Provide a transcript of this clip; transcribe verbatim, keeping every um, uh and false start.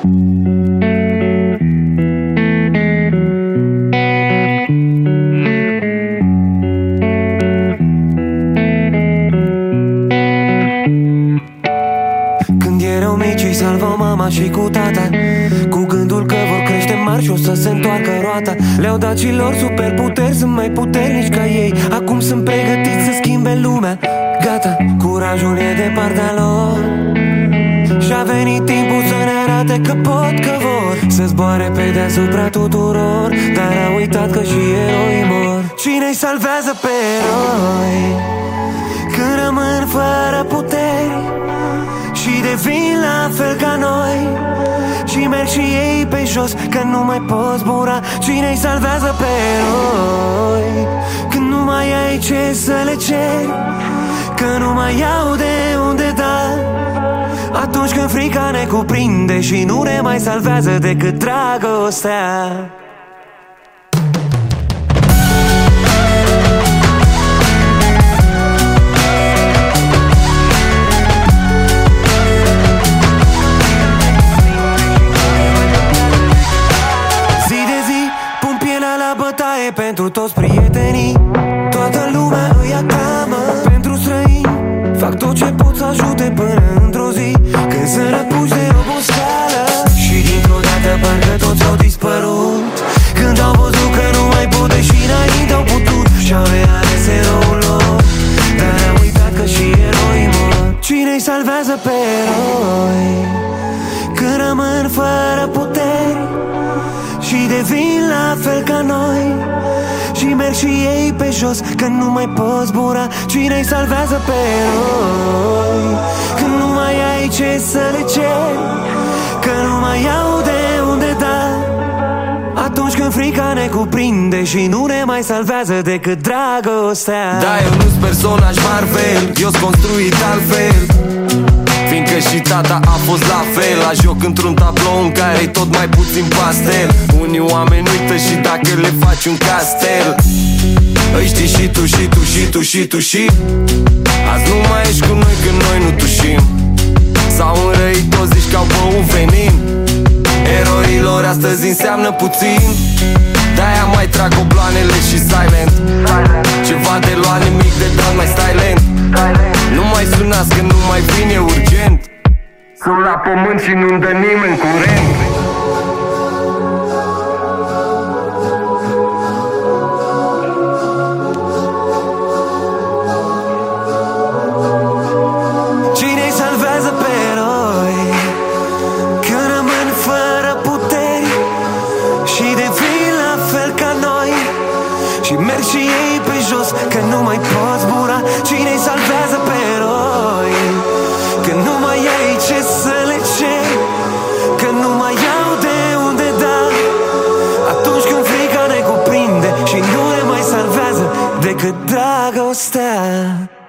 Când erau mici îi salvau mama și cu tata, cu gândul că vor crește mari și o să se întoarcă roata. Le-au dat și lor superputeri, sunt mai puternici ca ei. Acum sunt pregătiți să schimbe lumea. Gata, curajul e de partea lor și-a venit timpul să ne arate că pot, că vor să zboare pe deasupra tuturor. Dar a uitat că și eroii mor. Cine-i salvează pe eroi când rămân fără puteri și devin la fel ca noi și merg și ei pe jos că nu mai pot zbura? Cine-i salvează pe eroi când nu mai ai ce să le ceri, că nu mai au de unde da? Atunci când frica ne cuprinde și nu ne mai salvează decât dragostea. Pentru toți prietenii, toată lumea îi aclamă. Pentru străini fac tot ce pot să ajute până într-o zi când sunt răpuși de oboseală și dintr-o dată parcă toți au dispărut. Când au văzut că nu mai pot, deși înainte au putut, și-au reales eroul lor, dar au uitat că și eroii mor. Cine-i salvează pe eroi când rămân fără puteri și devin la fel ca noi și merg și ei pe jos că nu mai pot zbura? Cine-i salvează pe eroi când nu mai ai ce să le ceri, că nu mai au de unde da? Atunci când frica ne cuprinde și nu ne mai salvează decât dragostea. Da, eu nu-s personaj Marvel, eu-s construit altfel, fiindcă și tata a fost la fel. La joc într-un tablou în care-i tot mai puțin pastel. Unii oameni uită și dacă le faci un castel. Îi știi și tu, și tu, și tu, și tu, și azi nu mai ești cu noi când noi nu tușim. S-au înrăit toți, zici că au băut venin. Eroilor astăzi înseamnă puțin, de-aia mai trag obloanele și silent. Ceva de luat, nimic de dat, mai stai lent. Nu mai sunați că nu mai vine urgent. Sunt la pământ și nu-mi dă nimeni curent. Cine-i salvează pe eroi când rămân fără puteri și devin la fel ca noi și merg și ei pe jos că nu mai pot zbura? Cine-i salvează pe eroi când nu mai ai ce să le ceri, că nu mai au de unde da? Atunci când frica ne cuprinde și nu ne mai salvează decât dragostea.